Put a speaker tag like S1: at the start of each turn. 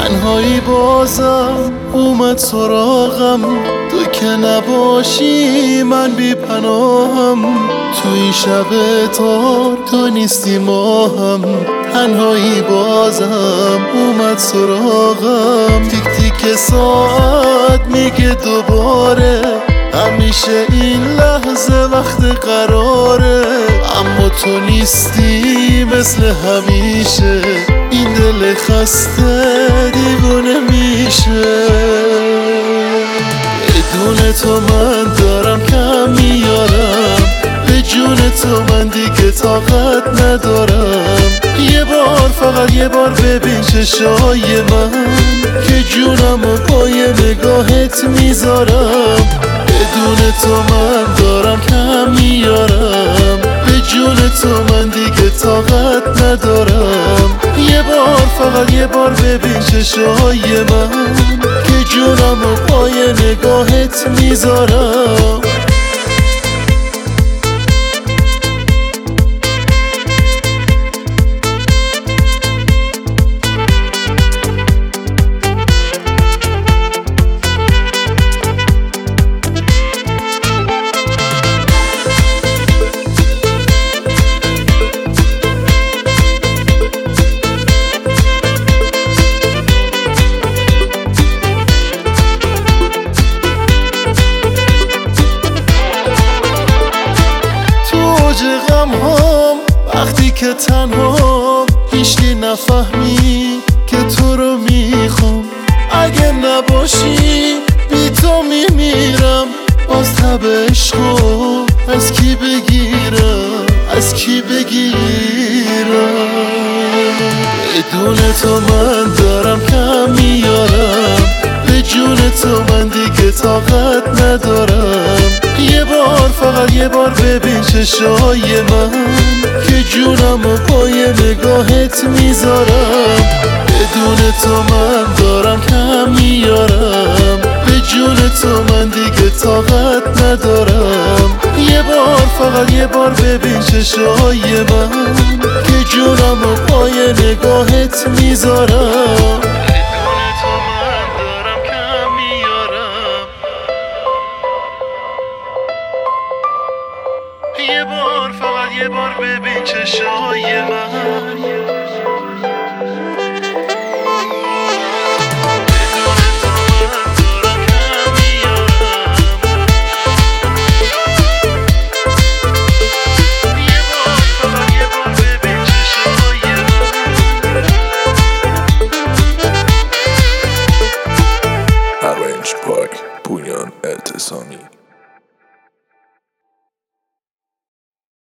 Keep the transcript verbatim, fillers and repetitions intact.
S1: تنهایی بازم اومد سراغم، تو که نباشی من بی پناهم. تو این شب تار تو نیستی ماهم، تنهایی بازم اومد سراغم. تیک تیک ساعت میگه دوباره، همیشه این لحظه وقت قراره. اما تو نیستی مثل همیشه، این دل خسته دیوونه میشه. بدون تو من دارم کم میارم، به جون تو من دیگه طاقت ندارم. یه بار فقط یه بار ببین چشای من، که جونمو پای نگاهت میذارم. بدون تو من دارم کم میارم، به جون تو من دیگه طاقت ندارم. یه بار فقط یه بار ببین چشای من، که جونمو پای نگاهت میذارم. غم هم وقتی که تنها، هیچکی نفهمی که تو رو میخوام. اگه نباشی بی تو میمیرم، باز تب عشقو از کی بگیرم، از کی بگیرم. بدون تو من دارم کم میارم، به جون تو من دیگه طاقت ندارم. یه بار فقط یه بار ببین چشای من، که جونمو پای نگاهت میذارم. بدون تو من دارم کم میارم، به جون تو من دیگه طاقت ندارم. یه بار فقط یه بار ببین چشای من، که جونمو پای نگاهت میذارم. یه بار فقط یه بار ببین چشای من،
S2: Arranged by Punyan Eltesami.